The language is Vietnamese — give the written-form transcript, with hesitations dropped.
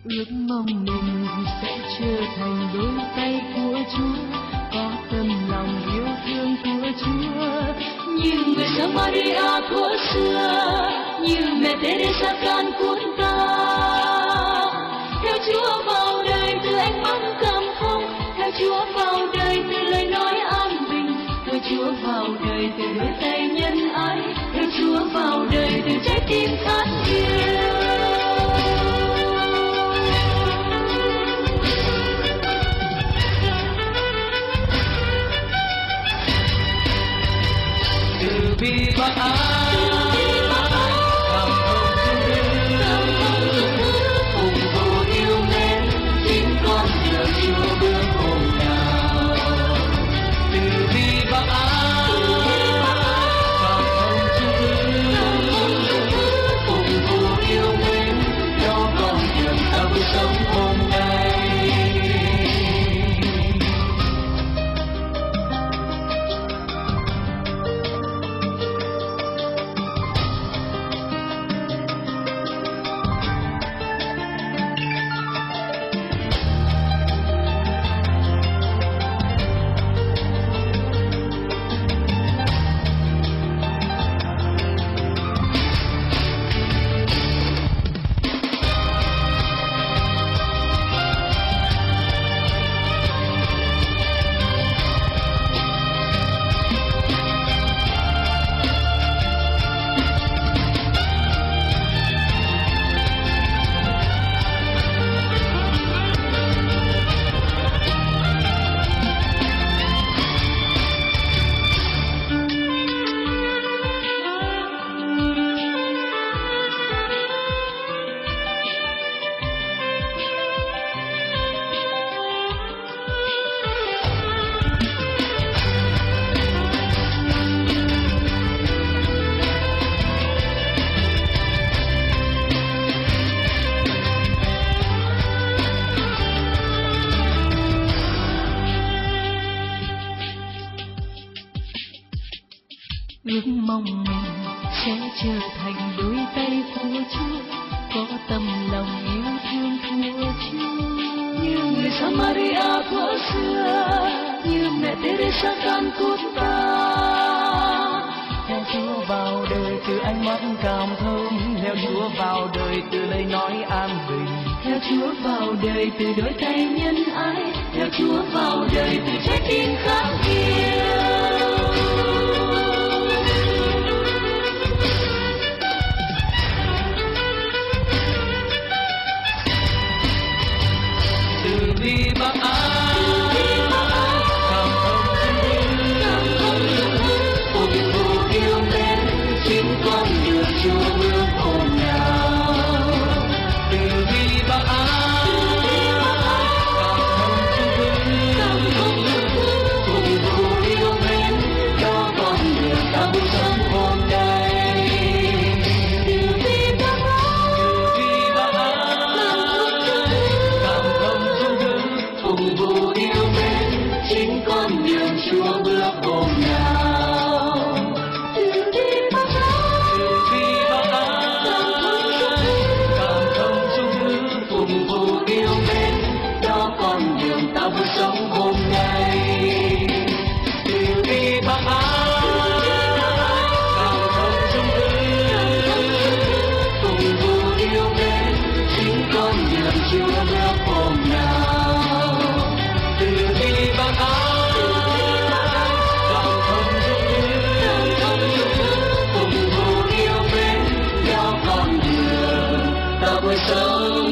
Ước mong mình sẽ trở thành đôi tay của Chúa, có tâm lòng yêu thương của Chúa, như người Samaria thuở xưa, như mẹ Teresa Calcutta. Theo Chúa vào đời từ ánh mắt cảm thông, theo Chúa vào đời từ lời nói an bình, theo Chúa vào đời từ đôi tay nhân ái, theo Chúa vào đời từ trái tim khát yêu. Vì Bắc Á cảm thông thương cùng vô yêu mến chính con đường Chúa bước hôm nào. Từ vì Bắc Á cảm thông thương cùng vô yêu mến cho con đường ta bước sống hôm nay. Ước mong mình sẽ trở thành đôi tay của Chúa, có tâm lòng yêu thương của Chúa, như người Samaria thuở xưa, như mẹ Teresa Calcutta. Theo Chúa vào đời từ ánh mắt cảm thông, theo Chúa vào đời từ lời nói an bình, theo Chúa vào đời từ đôi tay nhân ái, theo Chúa vào đời từ trái tim khát yêu. Vì Bắc Á cảm thông thương cùng vô yêu mến chính con đường Chúa bước hôm nào. Từ vì Bắc Á cảm thông thương cùng vô yêu mến cho con đường ta bước sống hôm nay. Từ vì Bắc Á cảm thông cùng vô yêu mến chính con đường Chúa bước hôm nào. Từ vì Bắc Á cảm thông dung thứ cùng vô yêu mến cho con đường ta bước sống hôm nay. Từ vì Bắc Á cảm thông dung thứ cùng vô yêu mến chính con đường Chúa bước hôm nào. Từ vì Bắc Á cảm thông dung thứ cùng vô yêu mến cho con đường ta bước sống